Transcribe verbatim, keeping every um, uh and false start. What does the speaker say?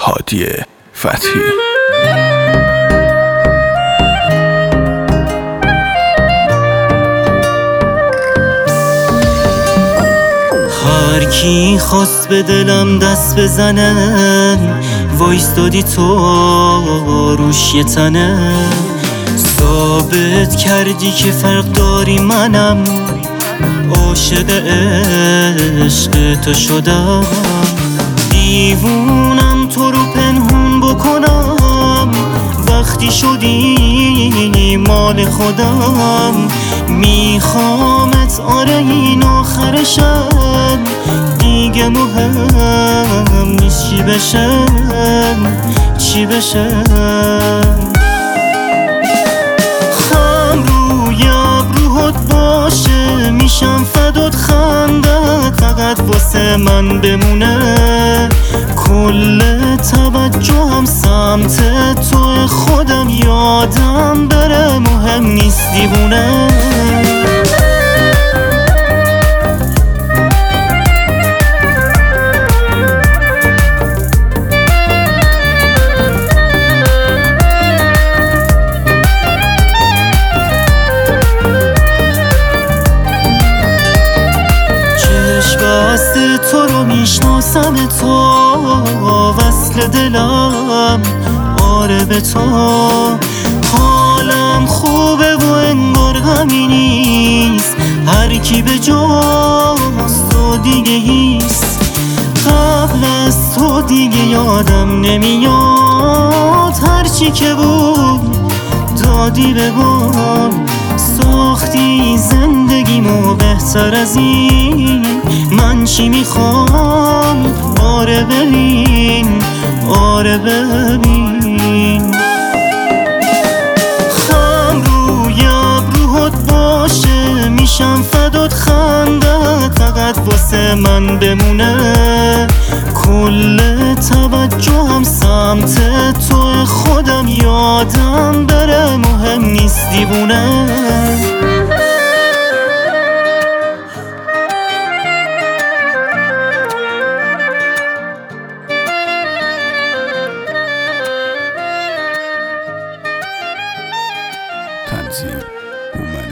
هادی فتحی. هر کی خواست به دلم دست بزنه وایستادی تو روش یه تنه، ثابت کردی که فرق داری، منم عاشق عشق تو شدم. دیوونم تو رو پنهون بکنم، وقتی شدی مال خودم. میخوامت آره این آخر شب، دیگه مهم نیست چی بشه چی بشه. خم روی ابروهات باشه، میشم فدات، خندت فقط واسه من بمونه. کل توجهم سمت تو، خودم یادم بره مهم نیست دیوونه. بسته تو رو میشناسم، تو وصل دلم آره به تو. حالم خوبه و انگار غمی نیست، هر کی به جاست تو دیگه هیست. قبل از تو دیگه یادم نمیاد، هرچی که بود دادی به من. ساختی زندگیمو بهتر از این، من چی میخوام آره ببین آره ببین. خم روی ابروهات باشه، میشم فدات، خندت فقط واسه من بمونه. کل توجهم سمت تو، خودم یادم بره مهم نیست دیوونه. تنظیم اومد.